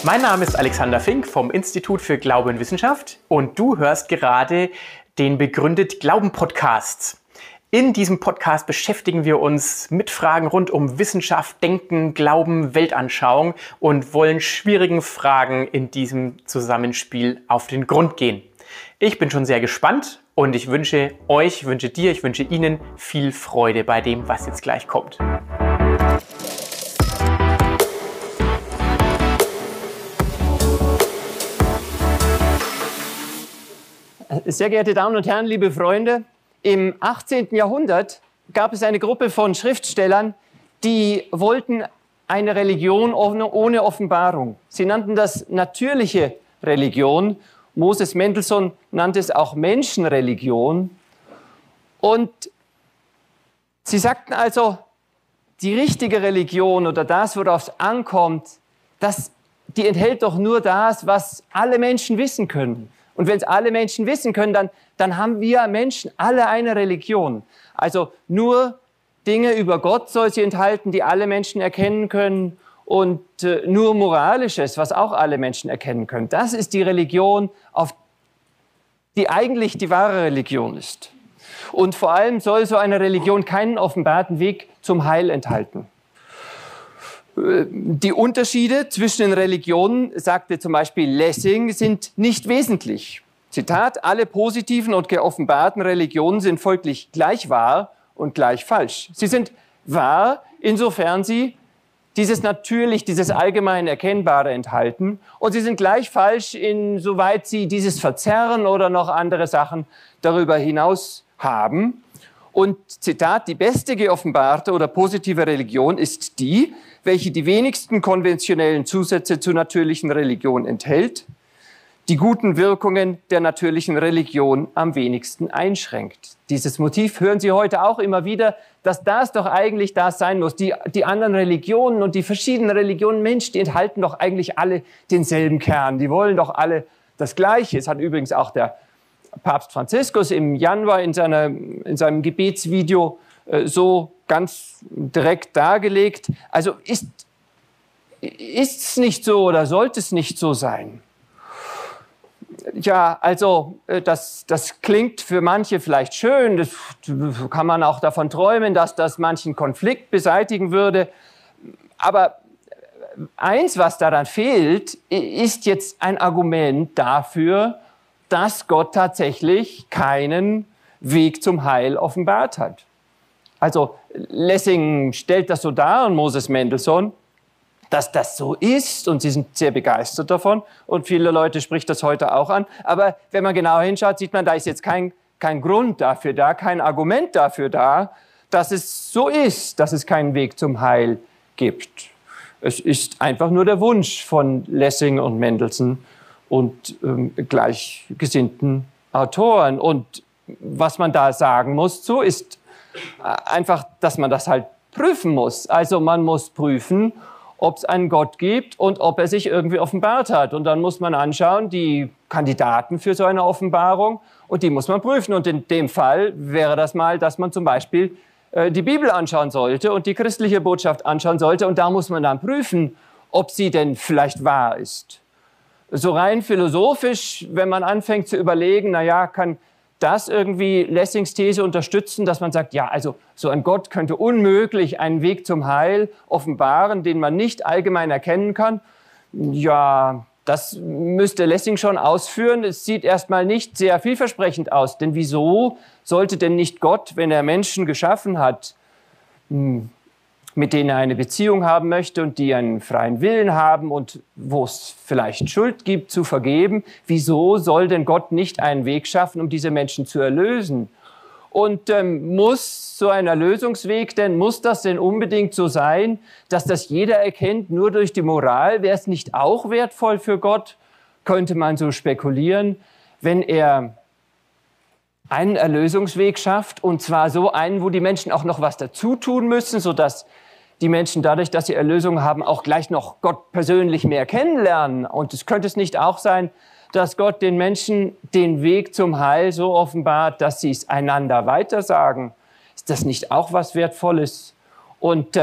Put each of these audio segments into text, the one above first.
Mein Name ist Alexander Fink vom Institut für Glaube und Wissenschaft und du hörst gerade den Begründet Glauben Podcast. In diesem Podcast beschäftigen wir uns mit Fragen rund um Wissenschaft, Denken, Glauben, Weltanschauung und wollen schwierigen Fragen in diesem Zusammenspiel auf den Grund gehen. Ich bin schon sehr gespannt und ich wünsche Ihnen viel Freude bei dem, was jetzt gleich kommt. Sehr geehrte Damen und Herren, liebe Freunde, im 18. Jahrhundert gab es eine Gruppe von Schriftstellern, die wollten eine Religion ohne Offenbarung. Sie nannten das natürliche Religion. Moses Mendelssohn nannte es auch Menschenreligion. Und sie sagten also, die richtige Religion oder das, worauf es ankommt, die enthält doch nur das, was alle Menschen wissen können. Und wenn es alle Menschen wissen können, dann haben wir Menschen alle eine Religion. Also nur Dinge über Gott soll sie enthalten, die alle Menschen erkennen können und nur Moralisches, was auch alle Menschen erkennen können. Das ist die Religion, die eigentlich die wahre Religion ist. Und vor allem soll so eine Religion keinen offenbarten Weg zum Heil enthalten. Die Unterschiede zwischen den Religionen, sagte zum Beispiel Lessing, sind nicht wesentlich. Zitat, alle positiven und geoffenbarten Religionen sind folglich gleich wahr und gleich falsch. Sie sind wahr, insofern sie dieses allgemein Erkennbare enthalten, und sie sind gleich falsch, insoweit sie dieses Verzerren oder noch andere Sachen darüber hinaus haben. Und Zitat, die beste geoffenbarte oder positive Religion ist die, welche die wenigsten konventionellen Zusätze zur natürlichen Religion enthält, die guten Wirkungen der natürlichen Religion am wenigsten einschränkt. Dieses Motiv hören Sie heute auch immer wieder, dass das doch eigentlich das sein muss. Die anderen Religionen und die verschiedenen Religionen, Mensch, die enthalten doch eigentlich alle denselben Kern. Die wollen doch alle das Gleiche. Es hat übrigens auch der Papst Franziskus im Januar in seinem Gebetsvideo so ganz direkt dargelegt. Also ist es nicht so oder sollte es nicht so sein? Ja, also das klingt für manche vielleicht schön, das kann man auch davon träumen, dass das manchen Konflikt beseitigen würde. Aber eins, was daran fehlt, ist jetzt ein Argument dafür, dass Gott tatsächlich keinen Weg zum Heil offenbart hat. Also Lessing stellt das so dar und Moses Mendelssohn, dass das so ist, und sie sind sehr begeistert davon und viele Leute spricht das heute auch an. Aber wenn man genau hinschaut, sieht man, da ist jetzt kein Grund dafür da, kein Argument dafür da, dass es so ist, dass es keinen Weg zum Heil gibt. Es ist einfach nur der Wunsch von Lessing und Mendelssohn und gleichgesinnten Autoren. Und was man da sagen muss, so ist einfach, dass man das halt prüfen muss. Also man muss prüfen, ob es einen Gott gibt und ob er sich irgendwie offenbart hat. Und dann muss man anschauen, die Kandidaten für so eine Offenbarung, und die muss man prüfen. Und in dem Fall wäre das mal, dass man zum Beispiel die Bibel anschauen sollte und die christliche Botschaft anschauen sollte. Und da muss man dann prüfen, ob sie denn vielleicht wahr ist. So rein philosophisch, wenn man anfängt zu überlegen, kann das irgendwie Lessings These unterstützen, dass man sagt, ja, also so ein Gott könnte unmöglich einen Weg zum Heil offenbaren, den man nicht allgemein erkennen kann. Ja, das müsste Lessing schon ausführen. Es sieht erstmal nicht sehr vielversprechend aus. Denn wieso sollte denn nicht Gott, wenn er Menschen geschaffen hat, mit denen er eine Beziehung haben möchte und die einen freien Willen haben und wo es vielleicht Schuld gibt, zu vergeben, wieso soll denn Gott nicht einen Weg schaffen, um diese Menschen zu erlösen? Und muss so ein Erlösungsweg muss das denn unbedingt so sein, dass das jeder erkennt, nur durch die Moral? Wäre es nicht auch wertvoll für Gott, könnte man so spekulieren, wenn er einen Erlösungsweg schafft, und zwar so einen, wo die Menschen auch noch was dazu tun müssen, sodass die Menschen dadurch, dass sie Erlösung haben, auch gleich noch Gott persönlich mehr kennenlernen. Und es könnte es nicht auch sein, dass Gott den Menschen den Weg zum Heil so offenbart, dass sie es einander weitersagen? Ist das nicht auch was Wertvolles? Und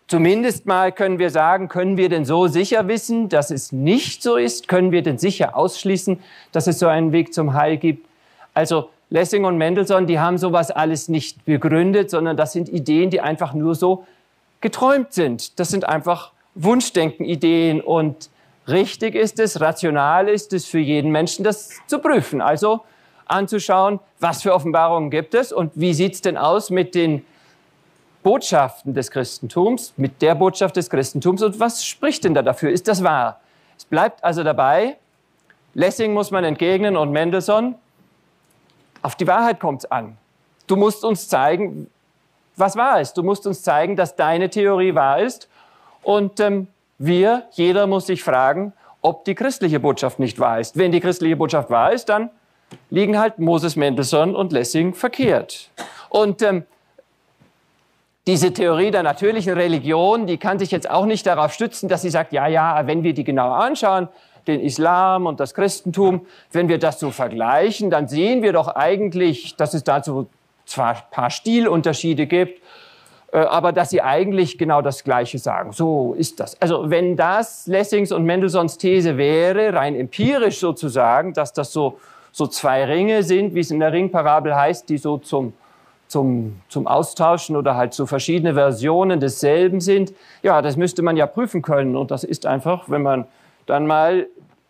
Zumindest mal können wir sagen, können wir denn so sicher wissen, dass es nicht so ist? Können wir denn sicher ausschließen, dass es so einen Weg zum Heil gibt? Also Lessing und Mendelssohn, die haben sowas alles nicht begründet, sondern das sind Ideen, die einfach nur so geträumt sind. Das sind einfach Wunschdenken-Ideen und richtig ist es, rational ist es für jeden Menschen, das zu prüfen. Also anzuschauen, was für Offenbarungen gibt es und wie sieht es denn aus mit den Botschaften des Christentums, mit der Botschaft des Christentums und was spricht denn da dafür? Ist das wahr? Es bleibt also dabei, Lessing muss man entgegnen und Mendelssohn, auf die Wahrheit kommt es an. Du musst uns zeigen, was wahr ist. Du musst uns zeigen, dass deine Theorie wahr ist und jeder muss sich fragen, ob die christliche Botschaft nicht wahr ist. Wenn die christliche Botschaft wahr ist, dann liegen halt Moses, Mendelssohn und Lessing verkehrt. Und diese Theorie der natürlichen Religion, die kann sich jetzt auch nicht darauf stützen, dass sie sagt, ja, wenn wir die genauer anschauen, den Islam und das Christentum, wenn wir das so vergleichen, dann sehen wir doch eigentlich, dass es dazu zwar ein paar Stilunterschiede gibt, aber dass sie eigentlich genau das Gleiche sagen. So ist das. Also wenn das Lessings und Mendelssohns These wäre, rein empirisch sozusagen, dass das so zwei Ringe sind, wie es in der Ringparabel heißt, die so zum Austauschen oder halt so verschiedene Versionen desselben sind, ja, das müsste man ja prüfen können. Und das ist einfach, wenn man dann mal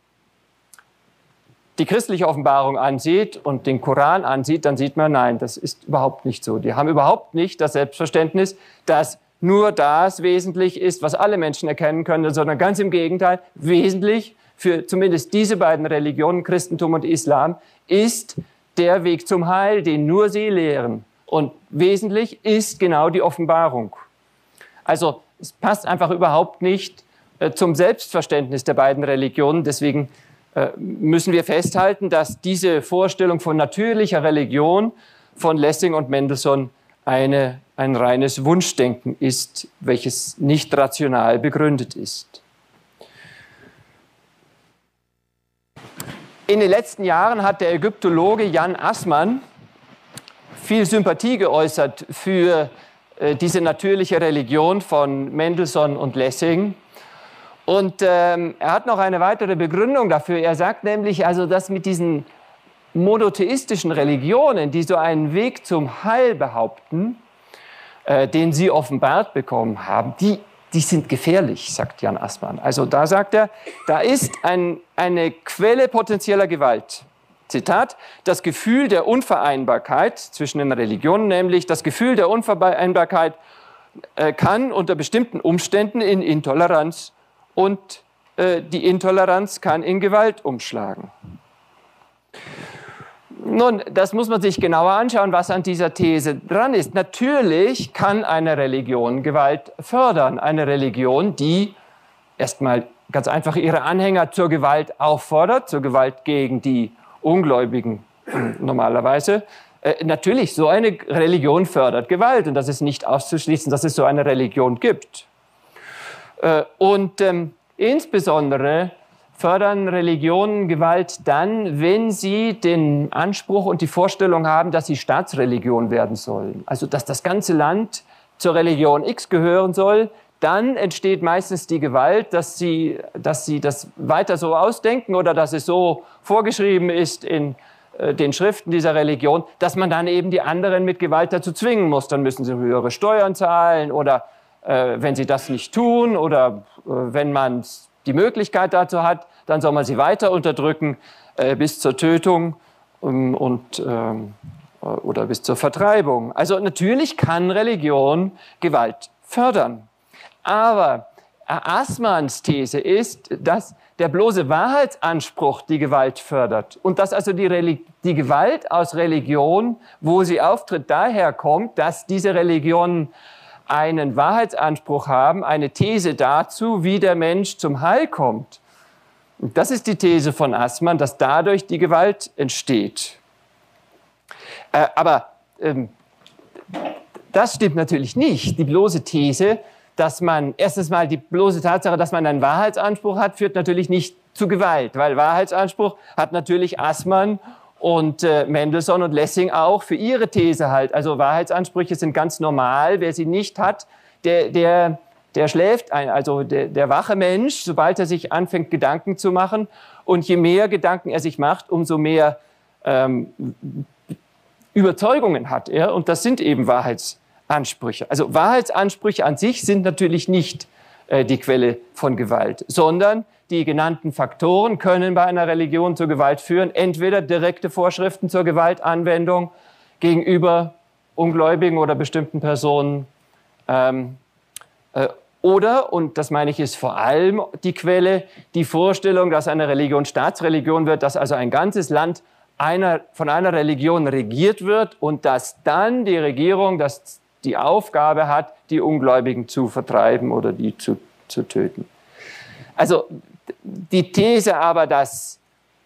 die christliche Offenbarung ansieht und den Koran ansieht, dann sieht man, nein, das ist überhaupt nicht so. Die haben überhaupt nicht das Selbstverständnis, dass nur das wesentlich ist, was alle Menschen erkennen können, sondern ganz im Gegenteil, wesentlich für zumindest diese beiden Religionen, Christentum und Islam, ist der Weg zum Heil, den nur sie lehren. Und wesentlich ist genau die Offenbarung. Also es passt einfach überhaupt nicht zum Selbstverständnis der beiden Religionen. Deswegen müssen wir festhalten, dass diese Vorstellung von natürlicher Religion von Lessing und Mendelssohn ein reines Wunschdenken ist, welches nicht rational begründet ist. In den letzten Jahren hat der Ägyptologe Jan Assmann viel Sympathie geäußert für diese natürliche Religion von Mendelssohn und Lessing. Und er hat noch eine weitere Begründung dafür. Er sagt nämlich, also, dass mit diesen monotheistischen Religionen, die so einen Weg zum Heil behaupten, den sie offenbart bekommen haben, die sind gefährlich, sagt Jan Assmann. Also da sagt er, da ist eine Quelle potenzieller Gewalt. Zitat, das Gefühl der Unvereinbarkeit zwischen den Religionen, nämlich das Gefühl der Unvereinbarkeit kann unter bestimmten Umständen in Intoleranz und die Intoleranz kann in Gewalt umschlagen. Nun, das muss man sich genauer anschauen, was an dieser These dran ist. Natürlich kann eine Religion Gewalt fördern. Eine Religion, die erstmal ganz einfach ihre Anhänger zur Gewalt auffordert, zur Gewalt gegen die Ungläubigen normalerweise. Natürlich, so eine Religion fördert Gewalt und das ist nicht auszuschließen, dass es so eine Religion gibt. Insbesondere fördern Religionen Gewalt dann, wenn sie den Anspruch und die Vorstellung haben, dass sie Staatsreligion werden sollen. Also, dass das ganze Land zur Religion X gehören soll. Dann entsteht meistens die Gewalt, dass sie das weiter so ausdenken oder dass es so vorgeschrieben ist in den Schriften dieser Religion, dass man dann eben die anderen mit Gewalt dazu zwingen muss. Dann müssen sie höhere Steuern zahlen oder wenn sie das nicht tun oder wenn man die Möglichkeit dazu hat, dann soll man sie weiter unterdrücken bis zur Tötung oder bis zur Vertreibung. Also natürlich kann Religion Gewalt fördern. Aber Assmanns These ist, dass der bloße Wahrheitsanspruch die Gewalt fördert und dass also die Gewalt aus Religion, wo sie auftritt, daher kommt, dass diese Religionen einen Wahrheitsanspruch haben, eine These dazu, wie der Mensch zum Heil kommt. Und das ist die These von Assmann, dass dadurch die Gewalt entsteht. Aber das stimmt natürlich nicht. Die bloße These, dass man, erstens mal die bloße Tatsache, dass man einen Wahrheitsanspruch hat, führt natürlich nicht zu Gewalt, weil Wahrheitsanspruch hat natürlich Assmann und Mendelssohn und Lessing auch für ihre These halt. Also Wahrheitsansprüche sind ganz normal. Wer sie nicht hat, der der schläft ein, also der wache Mensch, sobald er sich anfängt, Gedanken zu machen. Und je mehr Gedanken er sich macht, umso mehr Überzeugungen hat er. Und das sind eben Wahrheitsansprüche. Also Wahrheitsansprüche an sich sind natürlich nicht die Quelle von Gewalt, sondern die genannten Faktoren können bei einer Religion zur Gewalt führen. Entweder direkte Vorschriften zur Gewaltanwendung gegenüber Ungläubigen oder bestimmten Personen, oder, und das meine ich, ist vor allem die Quelle, die Vorstellung, dass eine Religion Staatsreligion wird, dass also ein ganzes Land von einer Religion regiert wird und dass dann die Regierung die Aufgabe hat, die Ungläubigen zu vertreiben oder die zu töten. Also die These aber, dass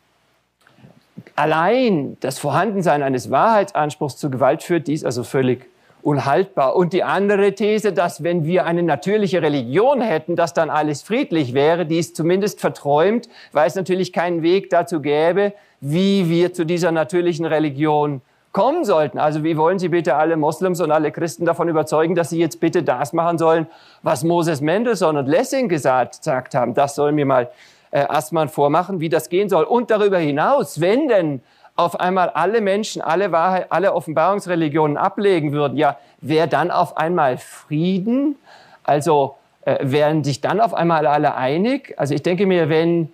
allein das Vorhandensein eines Wahrheitsanspruchs zu Gewalt führt, die ist also völlig unhaltbar. Und die andere These, dass wenn wir eine natürliche Religion hätten, dass dann alles friedlich wäre, die ist zumindest verträumt, weil es natürlich keinen Weg dazu gäbe, wie wir zu dieser natürlichen Religion kommen sollten. Also wie wollen Sie bitte alle Moslems und alle Christen davon überzeugen, dass sie jetzt bitte das machen sollen, was Moses Mendelssohn und Lessing gesagt haben? Das soll mir mal Assmann vormachen, wie das gehen soll. Und darüber hinaus, wenn denn auf einmal alle Menschen, alle Offenbarungsreligionen ablegen würden, ja, wäre dann auf einmal Frieden? Also wären sich dann auf einmal alle einig? Also ich denke mir, wenn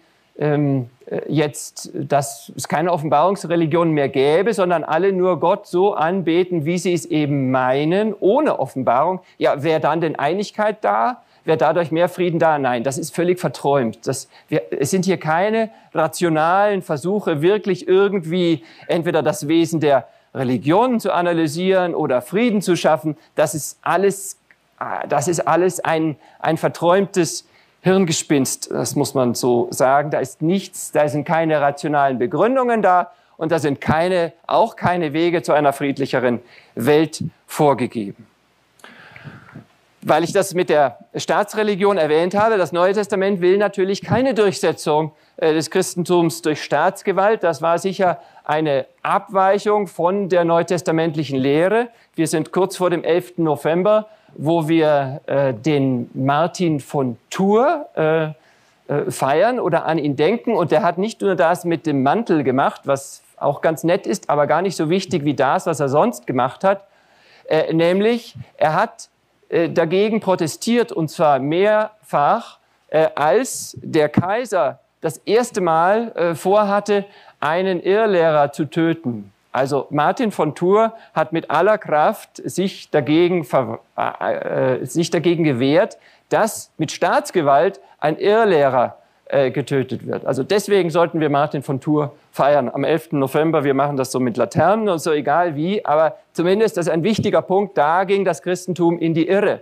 jetzt, dass es keine Offenbarungsreligion mehr gäbe, sondern alle nur Gott so anbeten, wie sie es eben meinen, ohne Offenbarung, ja, wäre dann denn Einigkeit da? Wäre dadurch mehr Frieden da? Nein, das ist völlig verträumt. Es sind hier keine rationalen Versuche, wirklich irgendwie entweder das Wesen der Religionen zu analysieren oder Frieden zu schaffen. Das ist alles ein verträumtes Hirngespinst, das muss man so sagen. Da ist nichts, da sind keine rationalen Begründungen da und da sind auch keine Wege zu einer friedlicheren Welt vorgegeben. Weil ich das mit der Staatsreligion erwähnt habe, das Neue Testament will natürlich keine Durchsetzung des Christentums durch Staatsgewalt. Das war sicher eine Abweichung von der neutestamentlichen Lehre. Wir sind kurz vor dem 11. November, wo wir den Martin von Tours feiern oder an ihn denken. Und der hat nicht nur das mit dem Mantel gemacht, was auch ganz nett ist, aber gar nicht so wichtig wie das, was er sonst gemacht hat. Nämlich, er hat dagegen protestiert, und zwar mehrfach, als der Kaiser das erste Mal vorhatte, einen Irrlehrer zu töten. Also Martin von Tours hat mit aller Kraft sich dagegen gewehrt, dass mit Staatsgewalt ein Irrlehrer getötet wird. Also deswegen sollten wir Martin von Tours feiern am 11. November. Wir machen das so mit Laternen und so, egal wie, aber zumindest das ist ein wichtiger Punkt. Da ging das Christentum in die Irre.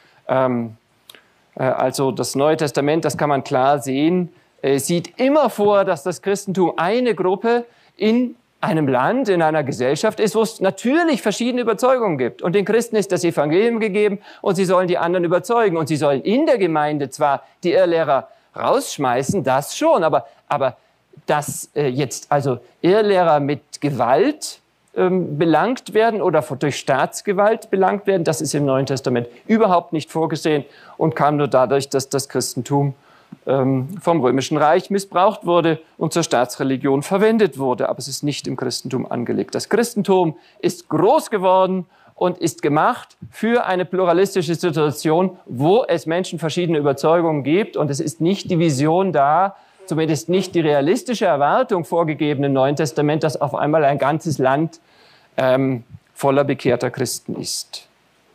Also das Neue Testament, das kann man klar sehen, sieht immer vor, dass das Christentum eine Gruppe in einem Land, in einer Gesellschaft ist, wo es natürlich verschiedene Überzeugungen gibt. Und den Christen ist das Evangelium gegeben und sie sollen die anderen überzeugen. Und sie sollen in der Gemeinde zwar die Irrlehrer rausschmeißen, das schon, aber dass jetzt also Irrlehrer mit Gewalt belangt werden oder durch Staatsgewalt belangt werden, das ist im Neuen Testament überhaupt nicht vorgesehen und kam nur dadurch, dass das Christentum vom Römischen Reich missbraucht wurde und zur Staatsreligion verwendet wurde. Aber es ist nicht im Christentum angelegt. Das Christentum ist groß geworden und ist gemacht für eine pluralistische Situation, wo es Menschen verschiedene Überzeugungen gibt. Und es ist nicht die Vision da, zumindest nicht die realistische Erwartung vorgegeben im Neuen Testament, dass auf einmal ein ganzes Land voller bekehrter Christen ist.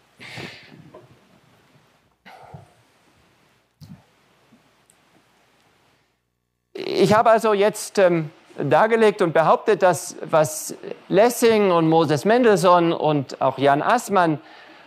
Ich habe also jetzt dargelegt und behauptet, dass was Lessing und Moses Mendelssohn und auch Jan Assmann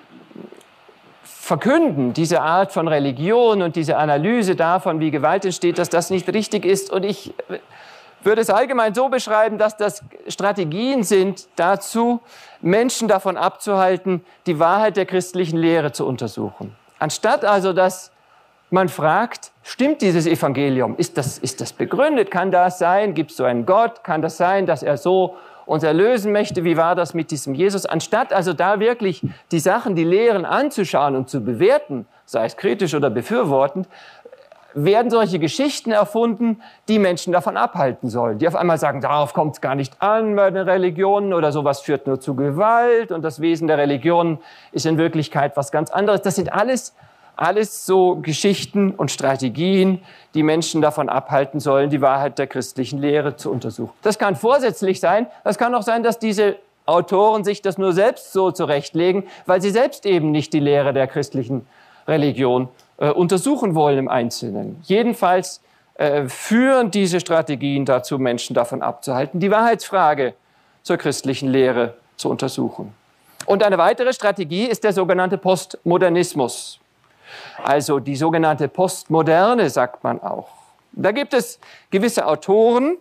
verkünden, diese Art von Religion und diese Analyse davon, wie Gewalt entsteht, dass das nicht richtig ist. Und ich würde es allgemein so beschreiben, dass das Strategien sind dazu, Menschen davon abzuhalten, die Wahrheit der christlichen Lehre zu untersuchen. Anstatt also, dass man fragt, stimmt dieses Evangelium? Ist das begründet? Kann das sein? Gibt es so einen Gott? Kann das sein, dass er so uns erlösen möchte? Wie war das mit diesem Jesus? Anstatt also da wirklich die Sachen, die Lehren anzuschauen und zu bewerten, sei es kritisch oder befürwortend, werden solche Geschichten erfunden, die Menschen davon abhalten sollen. Die auf einmal sagen, darauf kommt es gar nicht an bei den Religionen oder sowas führt nur zu Gewalt und das Wesen der Religion ist in Wirklichkeit was ganz anderes. Das sind alles so Geschichten und Strategien, die Menschen davon abhalten sollen, die Wahrheit der christlichen Lehre zu untersuchen. Das kann vorsätzlich sein, das kann auch sein, dass diese Autoren sich das nur selbst so zurechtlegen, weil sie selbst eben nicht die Lehre der christlichen Religion untersuchen wollen im Einzelnen. Jedenfalls führen diese Strategien dazu, Menschen davon abzuhalten, die Wahrheitsfrage zur christlichen Lehre zu untersuchen. Und eine weitere Strategie ist der sogenannte Postmodernismus. Also die sogenannte Postmoderne, sagt man auch. Da gibt es gewisse Autoren,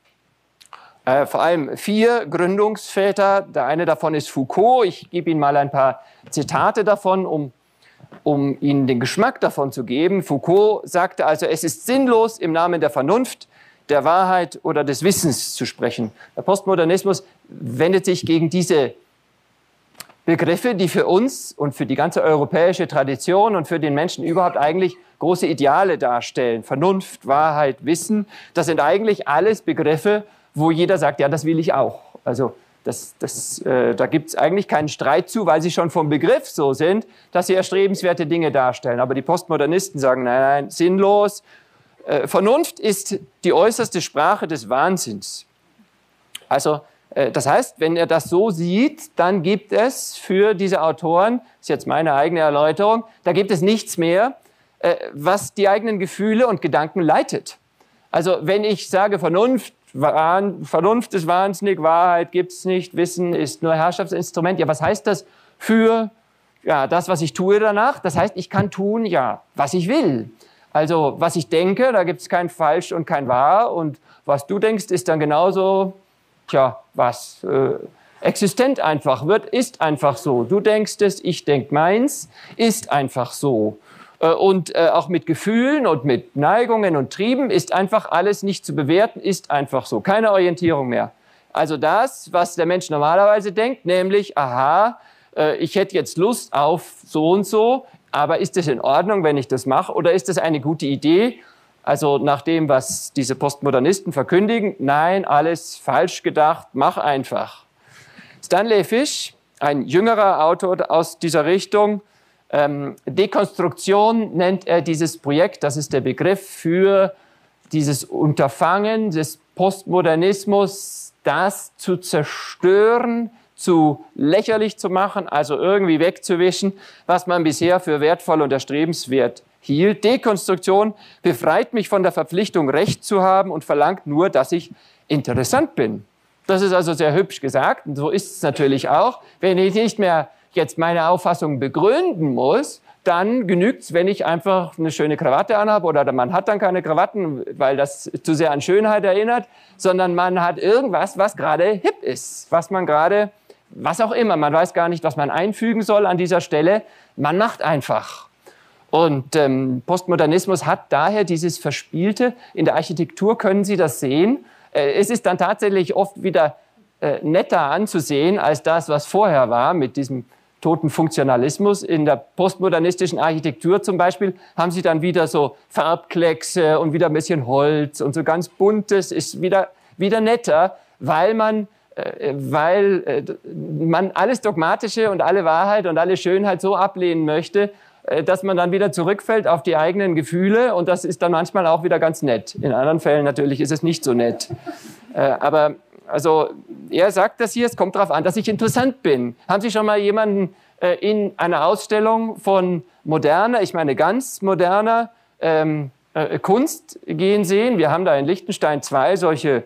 vor allem 4 Gründungsväter. Der eine davon ist Foucault. Ich gebe Ihnen mal ein paar Zitate davon, um Ihnen den Geschmack davon zu geben. Foucault sagte also, es ist sinnlos, im Namen der Vernunft, der Wahrheit oder des Wissens zu sprechen. Der Postmodernismus wendet sich gegen diese Begriffe, die für uns und für die ganze europäische Tradition und für den Menschen überhaupt eigentlich große Ideale darstellen. Vernunft, Wahrheit, Wissen, das sind eigentlich alles Begriffe, wo jeder sagt, ja, das will ich auch. Also da gibt es eigentlich keinen Streit zu, weil sie schon vom Begriff so sind, dass sie erstrebenswerte Dinge darstellen. Aber die Postmodernisten sagen, nein, sinnlos. Vernunft ist die äußerste Sprache des Wahnsinns. Also das heißt, wenn er das so sieht, dann gibt es für diese Autoren, das ist jetzt meine eigene Erläuterung, da gibt es nichts mehr, was die eigenen Gefühle und Gedanken leitet. Also wenn ich sage Vernunft ist wahnsinnig, Wahrheit gibt es nicht, Wissen ist nur Herrschaftsinstrument. Ja, was heißt das für das, was ich tue danach? Das heißt, ich kann tun, was ich will. Also was ich denke, da gibt es kein Falsch und kein Wahr. Und was du denkst, ist dann genauso, existent einfach ist einfach so. Du denkst es, ich denke meins, ist einfach so. Und auch mit Gefühlen und mit Neigungen und Trieben ist einfach alles nicht zu bewerten, ist einfach so. Keine Orientierung mehr. Also das, was der Mensch normalerweise denkt, nämlich, ich hätte jetzt Lust auf so und so, aber ist es in Ordnung, wenn ich das mache, oder ist das eine gute Idee? Also nach dem, was diese Postmodernisten verkündigen, nein, alles falsch gedacht, mach einfach. Stanley Fish, ein jüngerer Autor aus dieser Richtung, Dekonstruktion nennt er dieses Projekt, das ist der Begriff für dieses Unterfangen des Postmodernismus, das zu zerstören, zu lächerlich zu machen, also irgendwie wegzuwischen, was man bisher für wertvoll und erstrebenswert hielt. Dekonstruktion befreit mich von der Verpflichtung, Recht zu haben und verlangt nur, dass ich interessant bin. Das ist also sehr hübsch gesagt und so ist es natürlich auch. Wenn ich nicht mehr jetzt meine Auffassung begründen muss, dann genügt es, wenn ich einfach eine schöne Krawatte anhabe, oder man hat dann keine Krawatten, weil das zu sehr an Schönheit erinnert, sondern man hat irgendwas, was gerade hip ist, was auch immer, man weiß gar nicht, was man einfügen soll an dieser Stelle, man macht einfach. Und Postmodernismus hat daher dieses Verspielte. In der Architektur können Sie das sehen. Es ist dann tatsächlich oft wieder netter anzusehen als das, was vorher war mit diesem toten Funktionalismus. In der postmodernistischen Architektur zum Beispiel haben Sie dann wieder so Farbkleckse und wieder ein bisschen Holz und so ganz buntes ist wieder netter, weil man alles Dogmatische und alle Wahrheit und alle Schönheit so ablehnen möchte, dass man dann wieder zurückfällt auf die eigenen Gefühle, und das ist dann manchmal auch wieder ganz nett. In anderen Fällen natürlich ist es nicht so nett. Aber also er sagt das hier, es kommt darauf an, dass ich interessant bin. Haben Sie schon mal jemanden in einer Ausstellung von moderner, ich meine ganz moderner Kunst gehen sehen? Wir haben da in Liechtenstein 2 solche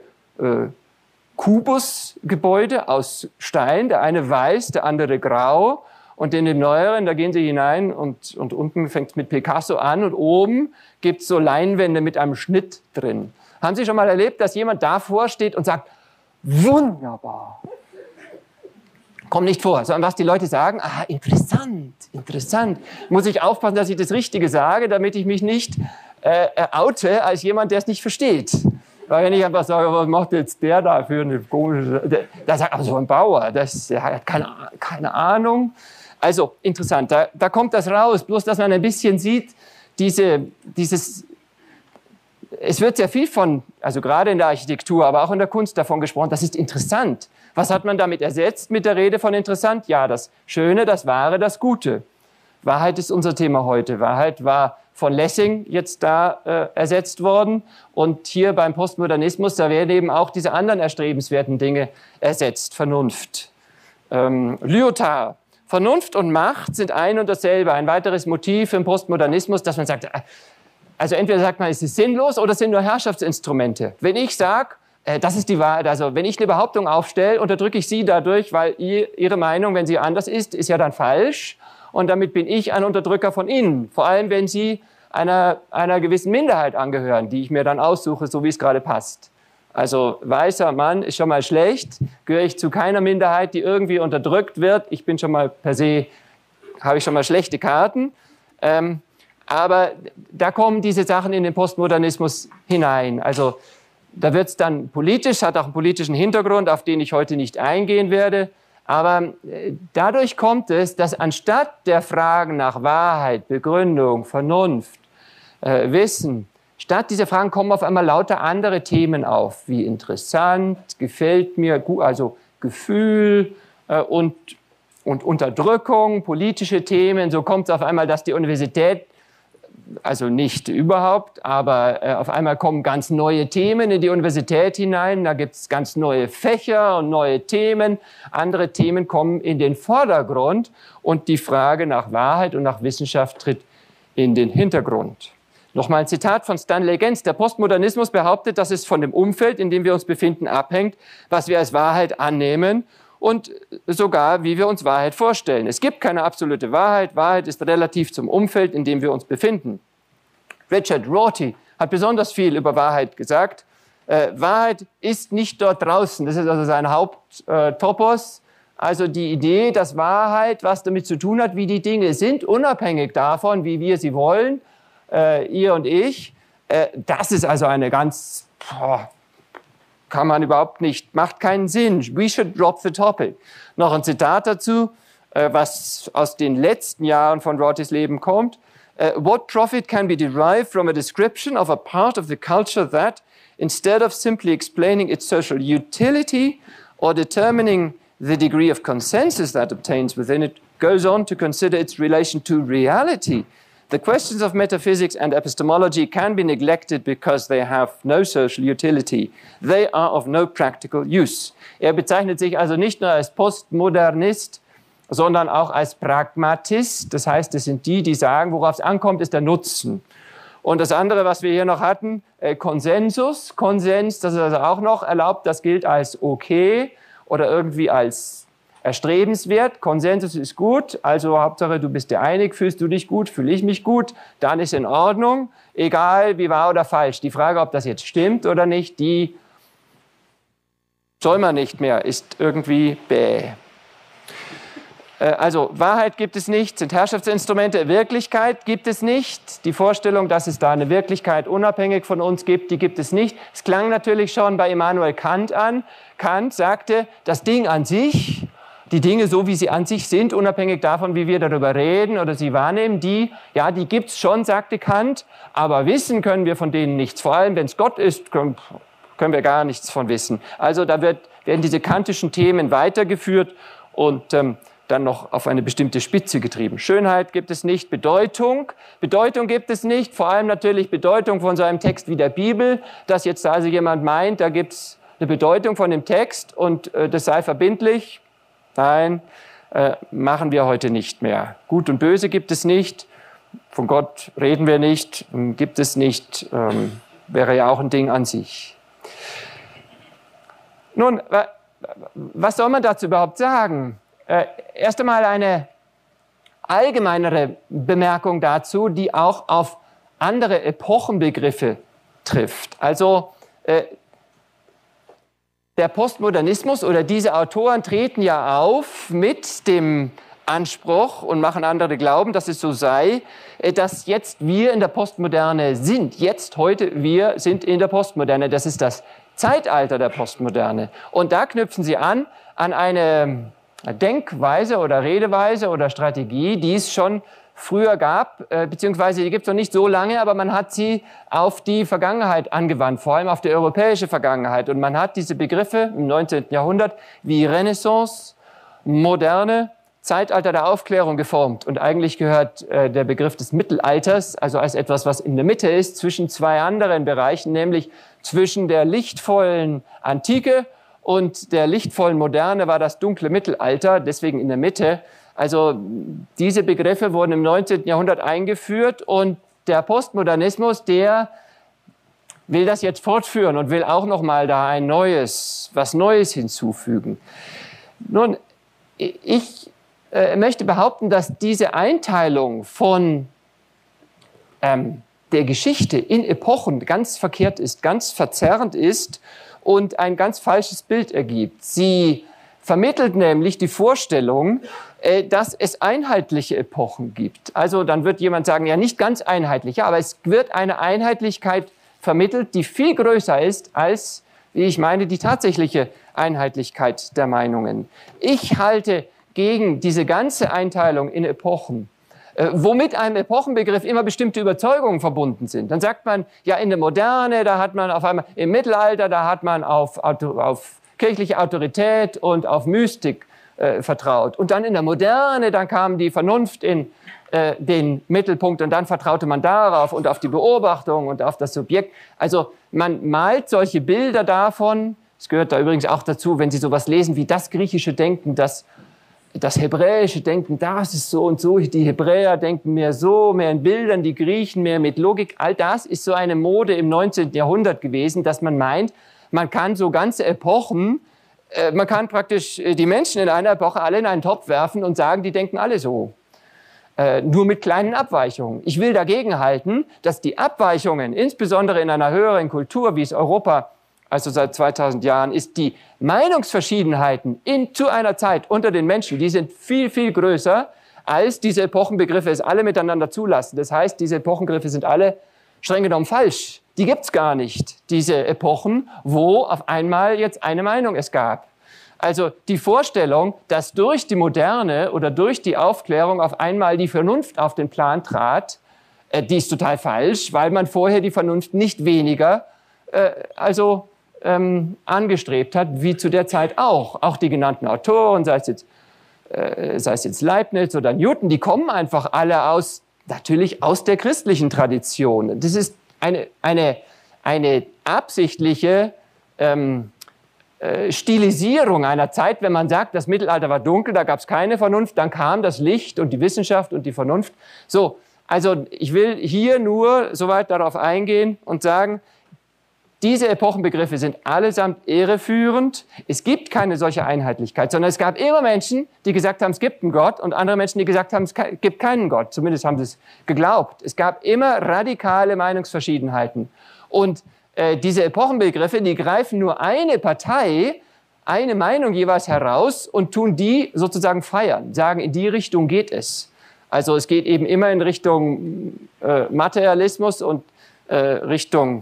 Kubusgebäude aus Stein, der eine weiß, der andere grau. Und in dem neueren, da gehen Sie hinein und unten fängt es mit Picasso an und oben gibt es so Leinwände mit einem Schnitt drin. Haben Sie schon mal erlebt, dass jemand davor steht und sagt, wunderbar? Kommt nicht vor, sondern was die Leute sagen, interessant. Muss ich aufpassen, dass ich das Richtige sage, damit ich mich nicht oute als jemand, der es nicht versteht. Weil wenn ich einfach sage, was macht jetzt der da für eine komische... Da sagt aber so ein Bauer, der hat keine Ahnung. Also interessant, da kommt das raus, bloß dass man ein bisschen sieht, es wird sehr viel also gerade in der Architektur, aber auch in der Kunst davon gesprochen, das ist interessant. Was hat man damit ersetzt mit der Rede von interessant? Ja, das Schöne, das Wahre, das Gute. Wahrheit ist unser Thema heute. Wahrheit war von Lessing jetzt da ersetzt worden. Und hier beim Postmodernismus, da werden eben auch diese anderen erstrebenswerten Dinge ersetzt. Vernunft. Lyotard. Vernunft und Macht sind ein und dasselbe. Ein weiteres Motiv im Postmodernismus, dass man sagt, also entweder sagt man, es ist sinnlos oder es sind nur Herrschaftsinstrumente. Wenn ich sage, das ist die Wahrheit, also wenn ich eine Behauptung aufstelle, unterdrücke ich Sie dadurch, weil Ihre Meinung, wenn sie anders ist ja dann falsch. Und damit bin ich ein Unterdrücker von Ihnen. Vor allem, wenn Sie einer gewissen Minderheit angehören, die ich mir dann aussuche, so wie es gerade passt. Also weißer Mann ist schon mal schlecht, gehöre ich zu keiner Minderheit, die irgendwie unterdrückt wird. Ich bin schon mal per se, habe ich schon mal schlechte Karten. Aber da kommen diese Sachen in den Postmodernismus hinein. Also da wird es dann politisch, hat auch einen politischen Hintergrund, auf den ich heute nicht eingehen werde. Aber dadurch kommt es, dass anstatt der Fragen nach Wahrheit, Begründung, Vernunft, Wissen, statt dieser Fragen kommen auf einmal lauter andere Themen auf, wie interessant, gefällt mir, also Gefühl und Unterdrückung, politische Themen. So kommt es auf einmal, dass die Universität, also nicht überhaupt, aber auf einmal kommen ganz neue Themen in die Universität hinein. Da gibt es ganz neue Fächer und neue Themen. Andere Themen kommen in den Vordergrund und die Frage nach Wahrheit und nach Wissenschaft tritt in den Hintergrund. Nochmal ein Zitat von Stanley Gens. Der Postmodernismus behauptet, dass es von dem Umfeld, in dem wir uns befinden, abhängt, was wir als Wahrheit annehmen und sogar, wie wir uns Wahrheit vorstellen. Es gibt keine absolute Wahrheit. Wahrheit ist relativ zum Umfeld, in dem wir uns befinden. Richard Rorty hat besonders viel über Wahrheit gesagt. Wahrheit ist nicht dort draußen. Das ist also sein Haupttopos. Also die Idee, dass Wahrheit was damit zu tun hat, wie die Dinge sind, unabhängig davon, wie wir sie wollen, ihr und ich. Das ist also eine ganz... kann man überhaupt nicht, macht keinen Sinn. We should drop the topic. Noch ein Zitat dazu, was aus den letzten Jahren von Rortys Leben kommt. What profit can be derived from a description of a part of the culture that, instead of simply explaining its social utility or determining the degree of consensus that obtains within it, goes on to consider its relation to reality? The questions of metaphysics and epistemology can be neglected because they have no social utility. They are of no practical use. Er bezeichnet sich also nicht nur als Postmodernist, sondern auch als Pragmatist. Das heißt, es sind die, die sagen, worauf es ankommt, ist der Nutzen. Und das andere, was wir hier noch hatten, Konsensus. Konsens, das ist also auch noch erlaubt, das gilt als okay oder irgendwie als erstrebenswert. Konsensus ist gut, also Hauptsache du bist dir einig, fühlst du dich gut, fühle ich mich gut, dann ist in Ordnung, egal wie wahr oder falsch. Die Frage, ob das jetzt stimmt oder nicht, die soll man nicht mehr, ist irgendwie bäh. Also Wahrheit gibt es nicht, sind Herrschaftsinstrumente, Wirklichkeit gibt es nicht. Die Vorstellung, dass es da eine Wirklichkeit unabhängig von uns gibt, die gibt es nicht. Es klang natürlich schon bei Immanuel Kant an. Kant sagte, das Ding an sich, die Dinge so, wie sie an sich sind, unabhängig davon, wie wir darüber reden oder sie wahrnehmen, die gibt es schon, sagte Kant, aber wissen können wir von denen nichts. Vor allem, wenn es Gott ist, können wir gar nichts von wissen. Also da werden diese kantischen Themen weitergeführt und dann noch auf eine bestimmte Spitze getrieben. Schönheit gibt es nicht, Bedeutung gibt es nicht, vor allem natürlich Bedeutung von so einem Text wie der Bibel, dass jetzt also jemand meint, da gibt es eine Bedeutung von dem Text und das sei verbindlich. Nein, machen wir heute nicht mehr. Gut und Böse gibt es nicht, von Gott reden wir nicht, gibt es nicht, wäre ja auch ein Ding an sich. Nun, was soll man dazu überhaupt sagen? Erst einmal eine allgemeinere Bemerkung dazu, die auch auf andere Epochenbegriffe trifft. Also der Postmodernismus oder diese Autoren treten ja auf mit dem Anspruch und machen andere glauben, dass es so sei, dass jetzt wir in der Postmoderne sind. Jetzt, heute, wir sind in der Postmoderne. Das ist das Zeitalter der Postmoderne. Und da knüpfen sie an eine Denkweise oder Redeweise oder Strategie, die es schon früher gab, beziehungsweise die gibt es noch nicht so lange, aber man hat sie auf die Vergangenheit angewandt, vor allem auf die europäische Vergangenheit. Und man hat diese Begriffe im 19. Jahrhundert wie Renaissance, Moderne, Zeitalter der Aufklärung geformt. Und eigentlich gehört der Begriff des Mittelalters, also als etwas, was in der Mitte ist, zwischen zwei anderen Bereichen, nämlich zwischen der lichtvollen Antike und der lichtvollen Moderne war das dunkle Mittelalter, deswegen in der Mitte. Also diese Begriffe wurden im 19. Jahrhundert eingeführt und der Postmodernismus, der will das jetzt fortführen und will auch noch mal da was Neues hinzufügen. Nun, ich möchte behaupten, dass diese Einteilung von der Geschichte in Epochen ganz verkehrt ist, ganz verzerrend ist und ein ganz falsches Bild ergibt. Sie vermittelt nämlich die Vorstellung, dass es einheitliche Epochen gibt. Also dann wird jemand sagen, ja, nicht ganz einheitliche, aber es wird eine Einheitlichkeit vermittelt, die viel größer ist als, wie ich meine, die tatsächliche Einheitlichkeit der Meinungen. Ich halte gegen diese ganze Einteilung in Epochen, wo mit einem Epochenbegriff immer bestimmte Überzeugungen verbunden sind. Dann sagt man, ja, in der Moderne, da hat man auf einmal, im Mittelalter, da hat man auf kirchliche Autorität und auf Mystik vertraut. Und dann in der Moderne, dann kam die Vernunft in den Mittelpunkt und dann vertraute man darauf und auf die Beobachtung und auf das Subjekt. Also man malt solche Bilder davon, es gehört da übrigens auch dazu, wenn Sie sowas lesen wie das griechische Denken, das hebräische Denken, das ist so und so, die Hebräer denken mehr so, mehr in Bildern, die Griechen mehr mit Logik. All das ist so eine Mode im 19. Jahrhundert gewesen, dass man meint, man kann so ganze Epochen, man kann praktisch die Menschen in einer Epoche alle in einen Topf werfen und sagen, die denken alle so. Nur mit kleinen Abweichungen. Ich will dagegen halten, dass die Abweichungen, insbesondere in einer höheren Kultur, wie es Europa, also seit 2000 Jahren, ist, die Meinungsverschiedenheiten zu einer Zeit unter den Menschen, die sind viel, viel größer, als diese Epochenbegriffe es alle miteinander zulassen. Das heißt, diese Epochenbegriffe sind alle streng genommen falsch. Die gibt's gar nicht, diese Epochen, wo auf einmal jetzt eine Meinung es gab. Also die Vorstellung, dass durch die Moderne oder durch die Aufklärung auf einmal die Vernunft auf den Plan trat, die ist total falsch, weil man vorher die Vernunft nicht weniger angestrebt hat, wie zu der Zeit auch. Auch die genannten Autoren, sei es jetzt Leibniz oder Newton, die kommen einfach alle natürlich aus der christlichen Tradition. Das ist eine absichtliche Stilisierung einer Zeit, wenn man sagt, das Mittelalter war dunkel, da gab es keine Vernunft, dann kam das Licht und die Wissenschaft und die Vernunft. So, also ich will hier nur soweit darauf eingehen und sagen, diese Epochenbegriffe sind allesamt irreführend. Es gibt keine solche Einheitlichkeit, sondern es gab immer Menschen, die gesagt haben, es gibt einen Gott und andere Menschen, die gesagt haben, es gibt keinen Gott. Zumindest haben sie es geglaubt. Es gab immer radikale Meinungsverschiedenheiten. Und diese Epochenbegriffe, die greifen nur eine Partei, eine Meinung jeweils heraus und tun die sozusagen feiern, sagen, in die Richtung geht es. Also es geht eben immer in Richtung Materialismus und Richtung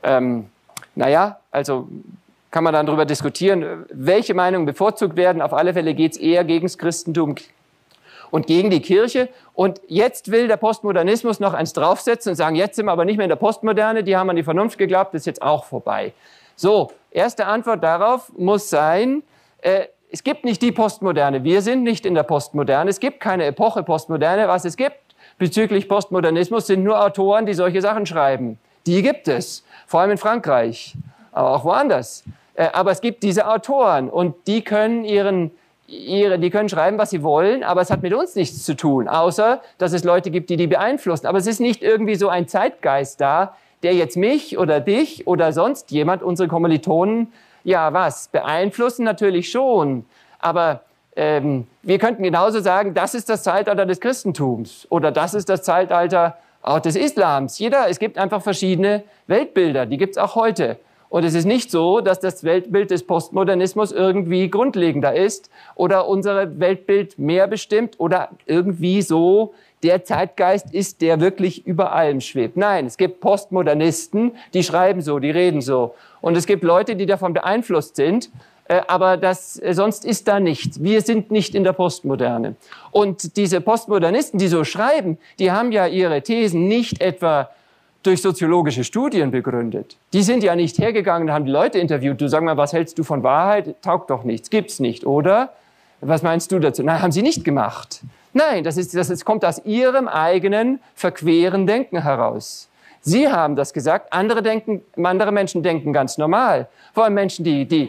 also kann man dann darüber diskutieren, welche Meinungen bevorzugt werden. Auf alle Fälle geht es eher gegen das Christentum und gegen die Kirche. Und jetzt will der Postmodernismus noch eins draufsetzen und sagen, jetzt sind wir aber nicht mehr in der Postmoderne, die haben an die Vernunft geglaubt, das ist jetzt auch vorbei. So, erste Antwort darauf muss sein, es gibt nicht die Postmoderne, wir sind nicht in der Postmoderne, es gibt keine Epoche Postmoderne. Was es gibt bezüglich Postmodernismus sind nur Autoren, die solche Sachen schreiben. Die gibt es. Vor allem in Frankreich, aber auch woanders. Aber es gibt diese Autoren und die können die können schreiben, was sie wollen, aber es hat mit uns nichts zu tun, außer dass es Leute gibt, die beeinflussen. Aber es ist nicht irgendwie so ein Zeitgeist da, der jetzt mich oder dich oder sonst jemand, unsere Kommilitonen, beeinflussen natürlich schon. Aber wir könnten genauso sagen, das ist das Zeitalter des Christentums oder das ist das Zeitalter auch des Islams. Es gibt einfach verschiedene Weltbilder, die gibt es auch heute. Und es ist nicht so, dass das Weltbild des Postmodernismus irgendwie grundlegender ist oder unser Weltbild mehr bestimmt oder irgendwie so der Zeitgeist ist, der wirklich über allem schwebt. Nein, es gibt Postmodernisten, die schreiben so, die reden so. Und es gibt Leute, die davon beeinflusst sind. aber sonst ist da nichts. Wir sind nicht in der Postmoderne. Und diese Postmodernisten, die so schreiben, die haben ja ihre Thesen nicht etwa durch soziologische Studien begründet. Die sind ja nicht hergegangen und haben die Leute interviewt. Du, sag mal, was hältst du von Wahrheit? Taugt doch nichts, gibt's nicht, oder? Was meinst du dazu? Nein, haben sie nicht gemacht. Nein, das kommt aus ihrem eigenen verqueren Denken heraus. Sie haben das gesagt, andere Menschen denken ganz normal. Vor allem Menschen, die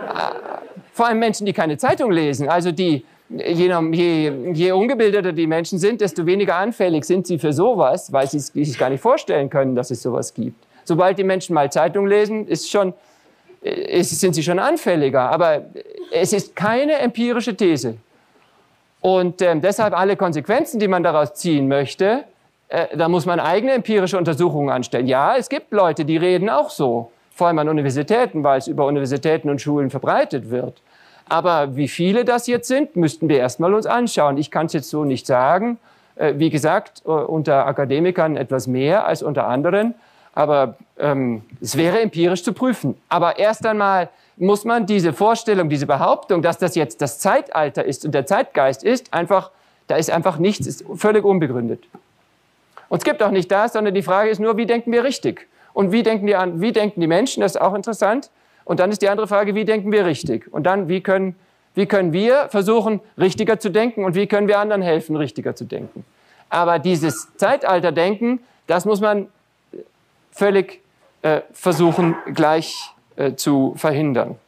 keine Zeitung lesen. Also je ungebildeter die Menschen sind, desto weniger anfällig sind sie für sowas, weil sie sich gar nicht vorstellen können, dass es sowas gibt. Sobald die Menschen mal Zeitung lesen, sind sie schon anfälliger. Aber es ist keine empirische These. Und deshalb alle Konsequenzen, die man daraus ziehen möchte, da muss man eigene empirische Untersuchungen anstellen. Ja, es gibt Leute, die reden auch so, vor allem an Universitäten, weil es über Universitäten und Schulen verbreitet wird. Aber wie viele das jetzt sind, müssten wir erstmal uns anschauen. Ich kann es jetzt so nicht sagen. Wie gesagt, unter Akademikern etwas mehr als unter anderen. Aber es wäre empirisch zu prüfen. Aber erst einmal muss man diese Vorstellung, diese Behauptung, dass das jetzt das Zeitalter ist und der Zeitgeist ist, da ist einfach nichts, ist völlig unbegründet. Und es gibt auch nicht das, sondern die Frage ist nur, wie denken wir richtig? Und wie denken die Menschen, das ist auch interessant. Und dann ist die andere Frage, wie denken wir richtig? Und dann, wie können wir versuchen, richtiger zu denken und wie können wir anderen helfen, richtiger zu denken? Aber dieses Zeitalterdenken, das muss man völlig versuchen, gleich zu verhindern.